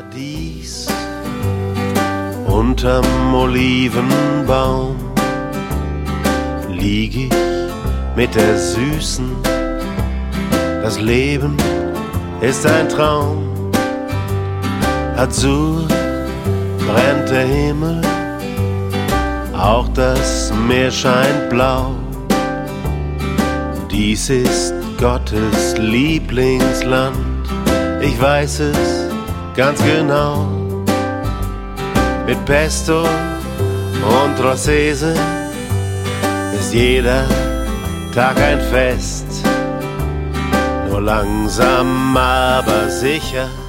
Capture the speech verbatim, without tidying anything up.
Paradies unterm Olivenbaum lieg ich mit der Süßen. Das Leben ist ein Traum. Azur brennt der Himmel, auch das Meer scheint blau. Dies ist Gottes Lieblingsland, ich weiß es ganz genau. Mit Pesto und Rossese ist jeder Tag ein Fest. Nur langsam, aber sicher